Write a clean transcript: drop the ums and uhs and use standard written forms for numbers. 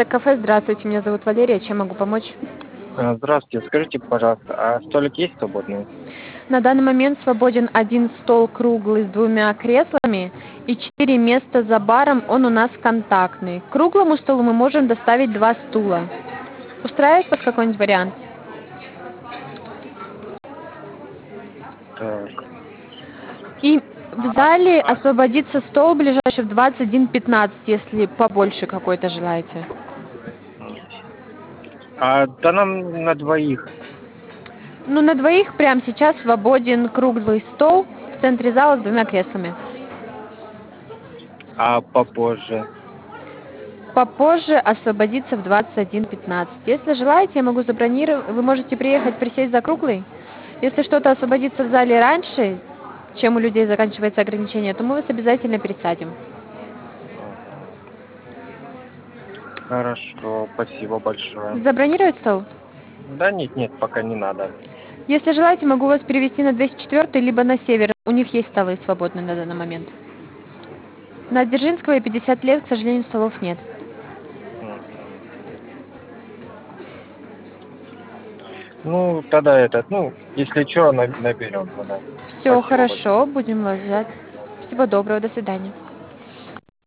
Это кафе. Здравствуйте, меня зовут Валерия. Чем могу помочь? Здравствуйте, скажите, пожалуйста, а столик есть свободный? На данный момент свободен один стол круглый с двумя креслами и 4 места за баром. Он у нас контактный. К круглому столу мы можем доставить 2 стула. Устраивает вас какой-нибудь вариант? Так. И в зале освободится стол ближайший в 21:15, если побольше какой-то желаете. Да нам на двоих. Ну, на двоих прямо сейчас свободен круглый стол в центре зала с двумя креслами. А попозже? Попозже освободится в 21:15. Если желаете, я могу забронировать. Вы можете приехать, присесть за круглый. Если что-то освободится в зале раньше, чем у людей заканчивается ограничение, то мы вас обязательно пересадим. Мгм. Хорошо, спасибо большое. Забронировать стол? Да нет, нет, пока не надо. Если желаете, могу вас перевести на 204 либо на север. У них есть столы свободные на данный момент. На Дзержинского и 50 лет, к сожалению, столов нет. Мгм. Ну, тогда если что, наберем тогда. Все Спасибо большое. хорошо, будем вас ждать. Всего доброго, до свидания.